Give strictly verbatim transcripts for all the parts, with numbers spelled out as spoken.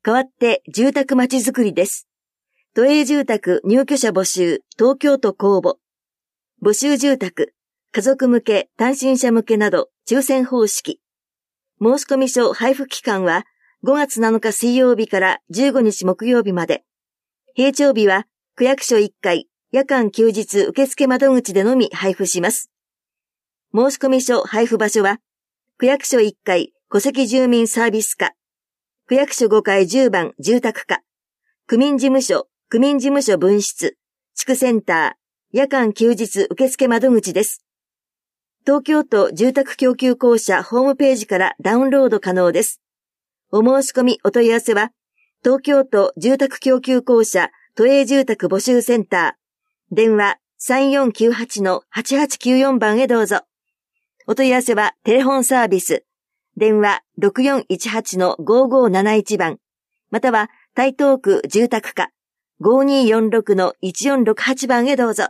代わって住宅まちづくりです。都営住宅入居者募集、東京都公募。募集住宅、家族向け、単身者向けなど、抽選方式。申込書配布期間はごがつなのか水曜日からじゅうごにち木曜日まで。平常日は区役所いっかい、夜間休日受付窓口でのみ配布します。申込書配布場所は、区役所いっかい戸籍住民サービス課、区役所ごかいじゅうばん住宅課、区民事務所、区民事務所分室、地区センター、夜間休日受付窓口です。東京都住宅供給公社ホームページからダウンロード可能です。お申し込みお問い合わせは、東京都住宅供給公社都営住宅募集センター、電話 さんよんきゅうはちのはちはちきゅうよん 番へどうぞ。お問い合わせはテレフォンサービス、電話 ろくよんいちはちのごごなないち 番、または台東区住宅課ごによんろくのいちよんろくはち 番へどうぞ。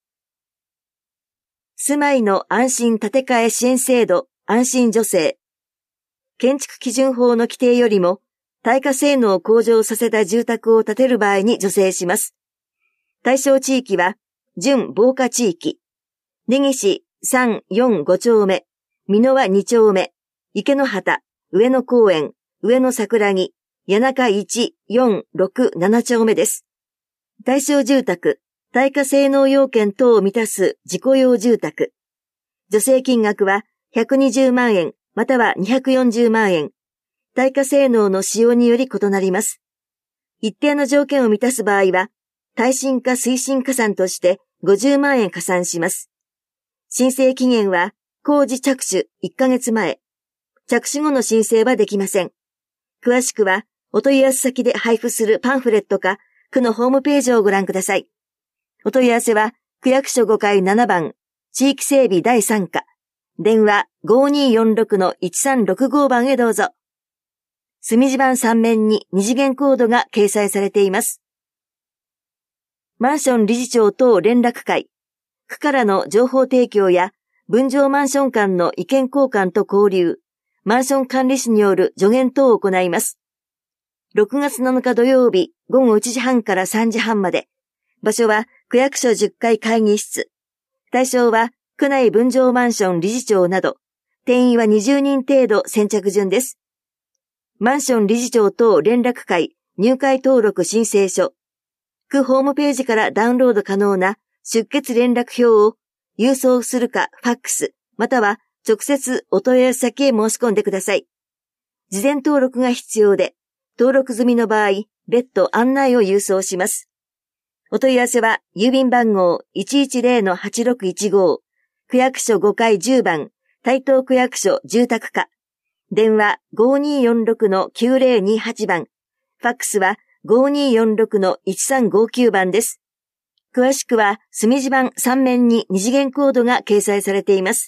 住まいの安心建て替え支援制度安心助成。建築基準法の規定よりも耐火性能を向上させた住宅を建てる場合に助成します。対象地域は準防火地域。根岸さん、よん、ご丁目、美濃輪に丁目、池の畑、上野公園、上野桜木、谷中いち、よん、ろく、なな丁目です。対象住宅、耐火性能要件等を満たす自己用住宅。助成金額はひゃくにじゅうまんえんまたはにひゃくよんじゅうまんえん。耐火性能の使用により異なります。一定の条件を満たす場合は、耐震化推進加算としてごじゅうまんえん加算します。申請期限は工事着手いっかげつまえ。着手後の申請はできません。詳しくはお問い合わせ先で配布するパンフレットか区のホームページをご覧ください。お問い合わせは、区役所ごかいななばん、地域整備だいさん課、電話 ごによんろくのいちさんろくご 番へどうぞ。隅地板さん面に二次元コードが掲載されています。マンション理事長等連絡会、区からの情報提供や分譲マンション間の意見交換と交流、マンション管理士による助言等を行います。ろくがつなのか土曜日ごごいちじはんからさんじはんまで、場所は区役所じゅっかい会議室。対象は区内分譲マンション理事長など、定員はにじゅうにん程度先着順です。マンション理事長等連絡会入会登録申請書。区ホームページからダウンロード可能な出欠連絡表を郵送するかファックス、または直接お問い合わせ先へ申し込んでください。事前登録が必要で、登録済みの場合、別途案内を郵送します。お問い合わせは、郵便番号 いちいちゼロのはちろくいちご、区役所ごかいじゅうばん、台東区役所住宅課、電話 ごによんろくのきゅうぜろにはち 番、ファックスは ごによんろくのいちさんごきゅう 番です。詳しくは、隅地板さん面に二次元コードが掲載されています。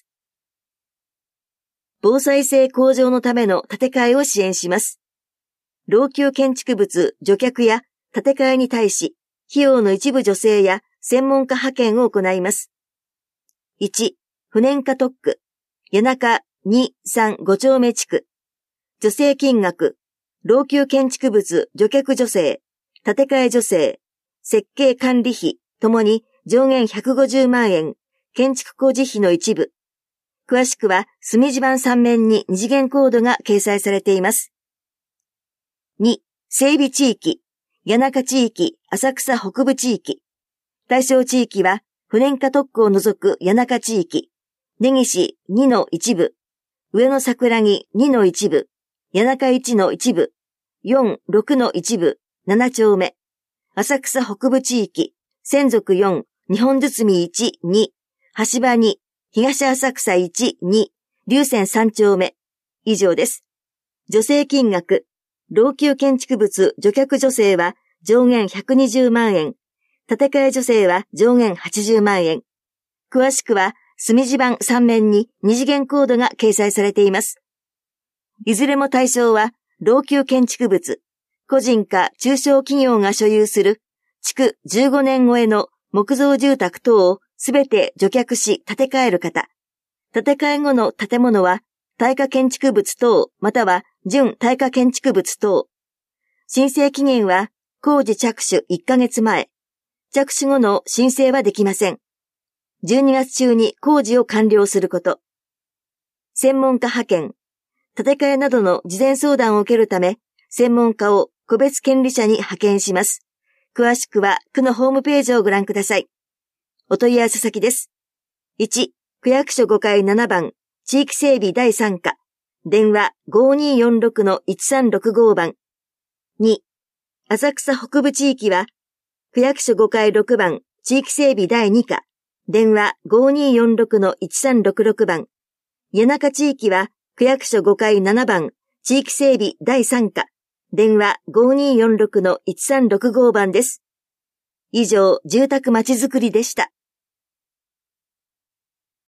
防災性向上のための建て替えを支援します。老朽建築物除却や建て替えに対し、費用の一部助成や専門家派遣を行います。いち、不燃化特区、谷中に、さん、ご丁目地区。助成金額、老朽建築物除却助成、建て替え助成、設計管理費ともに上限ひゃくごじゅうまんえん、建築工事費の一部。詳しくは隅地板さん面に二次元コードが掲載されています。に、整備地域、谷中地域、浅草北部地域。対象地域は、不燃化特区を除く谷中地域、根岸にの一部、上野桜木にの一部、谷中いちの一部、よん、ろくの一部、なな丁目、浅草北部地域、千族よん、日本堤いち、に、橋場に、東浅草いち、に、龍泉さん丁目。以上です。助成金額、老朽建築物除却助成は上限ひゃくにじゅうまんえん、建て替え助成は上限はちじゅうまんえん。詳しくは、隅地板さん面に二次元コードが掲載されています。いずれも対象は、老朽建築物、個人か中小企業が所有する、築じゅうごねん超えの木造住宅等をすべて除却し建て替える方。建て替え後の建物は、耐火建築物等、または準耐火建築物等。 申請期限は工事着手いっかげつまえ。着手後の申請はできません。じゅうにがつ中に工事を完了すること。専門家派遣。建て替えなどの事前相談を受けるため、専門家を個別権利者に派遣します。詳しくは区のホームページをご覧ください。お問い合わせ先です。いち、区役所ごかいななばん、地域整備だいさん課、電話 ごーにーよんろくのいちさんろくご 番。に、浅草北部地域は、区役所ごかいろくばん、地域整備だいに課、電話 ごーにーよんろくのいちさんろくろく 番。谷中地域は、区役所ごかいななばん、地域整備だいさん課、電話 ごーにーよんろくのいちさんろくご 番です。以上、住宅まちづくりでした。